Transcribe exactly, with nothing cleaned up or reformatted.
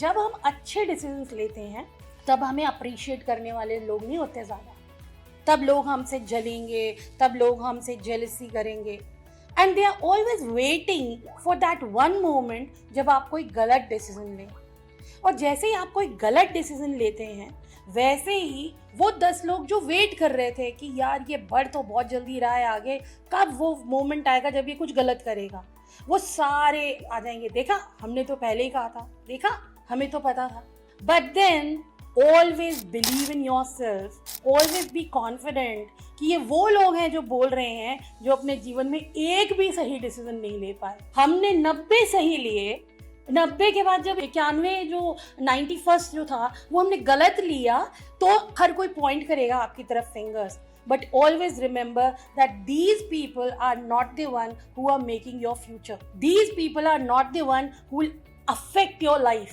जब हम अच्छे डिसीजंस लेते हैं तब हमें अप्रिशिएट करने वाले लोग नहीं होते ज़्यादा, तब लोग हमसे जलेंगे, तब लोग हमसे जेलसी करेंगे, and they are always waiting for that one moment जब आप कोई गलत डिसीजन लें। और जैसे ही आप कोई गलत डिसीजन लेते हैं वैसे ही वो दस लोग जो वेट कर रहे थे कि यार ये बढ़ तो बहुत जल्दी रहा है आगे, कब वो मोमेंट आएगा जब ये कुछ गलत करेगा, वो सारे आ जाएंगे। देखा, हमने तो पहले ही कहा था, देखा, हमें तो पता था। But then always believe in yourself, always be confident कि ये वो लोग हैं जो बोल रहे हैं जो अपने जीवन में एक भी सही डिसीजन नहीं ले पाए। हमने नब्बे सही लिए, नब्बे के बाद जब इक्यानवे जो नाइन्टी फर्स्ट जो था वो हमने गलत लिया, तो हर कोई पॉइंट करेगा आपकी तरफ fingers. But always remember that these people are not the one who are making your future. These people are not the one who will affect your life.